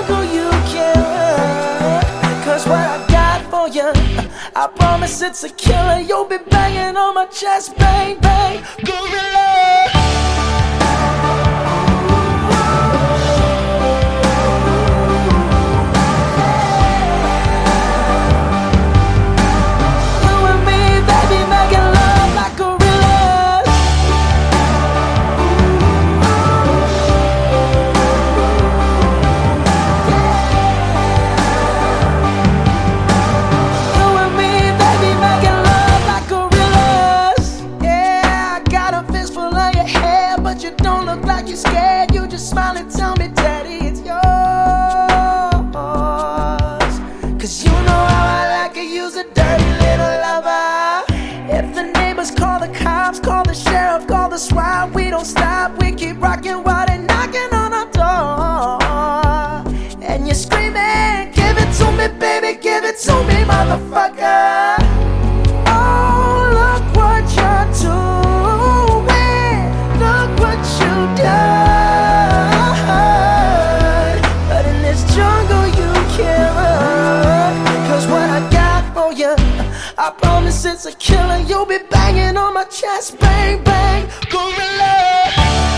jungle you can't run. 'Cause what I got for you, I promise it's a killer. You'll be banging on my chest, bang, bang, gorilla. But you don't look like you're scared. You just smile and tell me, Daddy, it's yours. 'Cause you know how I like it, use a dirty little lover. If the neighbors call the cops, call the sheriff, call the SWAT, we don't stop, we keep rocking while they're knocking on our door. And you're screaming, give it to me, baby, give it to me, motherfucker. Oh, look what you're doing. But in this jungle you can't run. 'Cause what I got for you, I promise it's a killer. You'll be banging on my chest, bang, bang, gorilla.